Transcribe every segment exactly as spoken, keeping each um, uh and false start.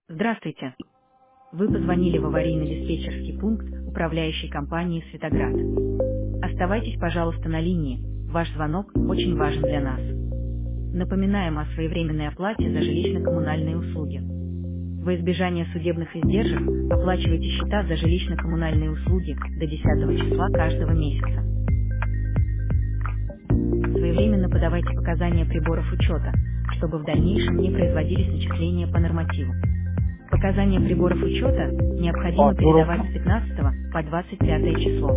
Здравствуйте. Вы позвонили в аварийно-диспетчерский пункт управляющей компании «Светоград». Оставайтесь, пожалуйста, на линии. Ваш звонок очень важен для нас. Напоминаем о своевременной оплате за жилищно-коммунальные услуги. Во избежание судебных издержек оплачивайте счета за жилищно-коммунальные услуги до десятого числа каждого месяца. Своевременно подавайте показания приборов учета, чтобы в дальнейшем не производились начисления по нормативу. Показания приборов учета необходимо передавать с пятнадцатого по двадцать пятое число.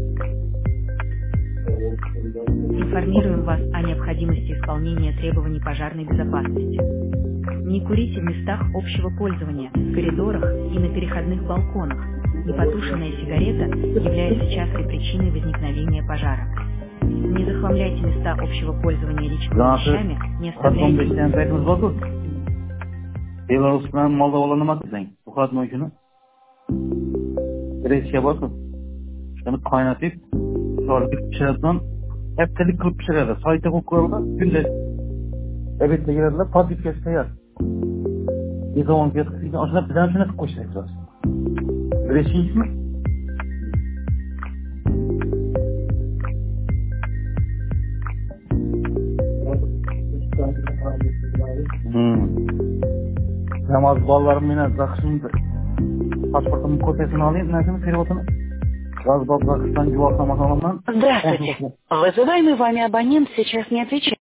Информируем вас о необходимости исполнения требований пожарной безопасности. Не курите в местах общего пользования, в коридорах и на переходных балконах. Непотушенная сигарета является частой причиной возникновения пожара. Не захламляйте места общего пользования личными вещами, не оставляйте... Belarus'dan Moldova'dan nima qilsang? Bu xatni uchun Gretsiya bosib, shuni qaynatib, solib pishiradigan, haftalik qilib pishiradi. Saytga qo'yib qo'yadi, kunda obedga keladilar, podlikka tayyor. Yezon ketib, o'shani bizdan shuni qilib qo'ysak kerak. Bilasizmi? Hmm. Namaz bolalarım yine zakışımdı. Pasportumun kopyasını alayım, nesini переводunu. Gaz Бабзакистан, Ювахтамахаламдан. Здравствуйте. Вызываемый вами абонент сейчас не отвечает.